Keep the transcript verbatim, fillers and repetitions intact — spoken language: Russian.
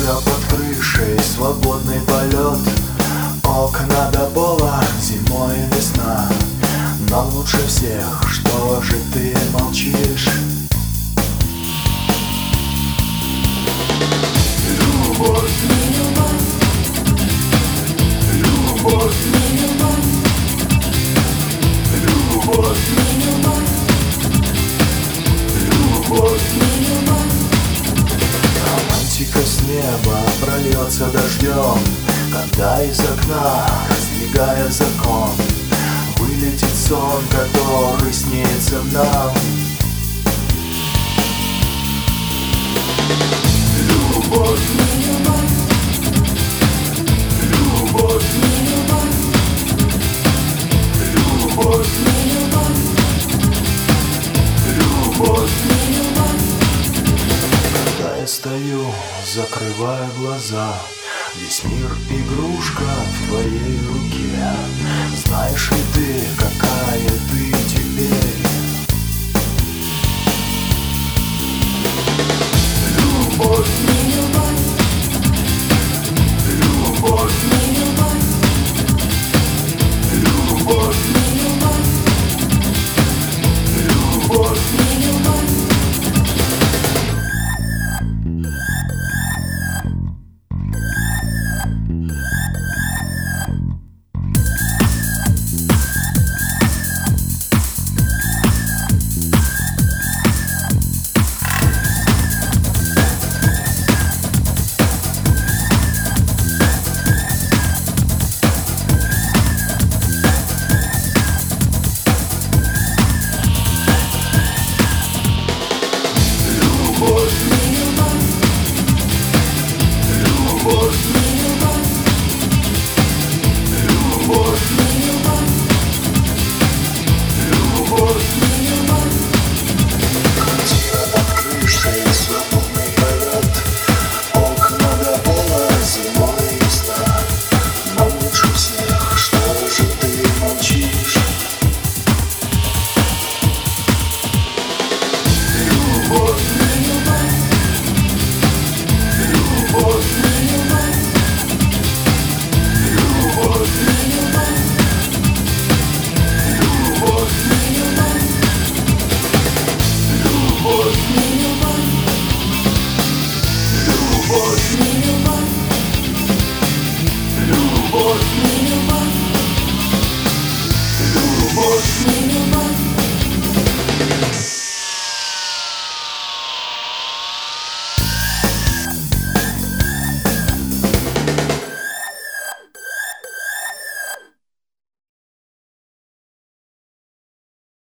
квартира под крышей, свободный полет, окна до пола, зимой и весна. Но лучше всех, что же ты молчишь? Любовь, любовь, любовь, любовь. Романтика с неба прольется дождем, когда из окна, раздвигая закон, вылетит сон, который снится нам. Любовь, любовь, любовь, любовь. Когда я стою, закрывая глаза, весь мир игрушка в твоей руке. Знаешь ли ты,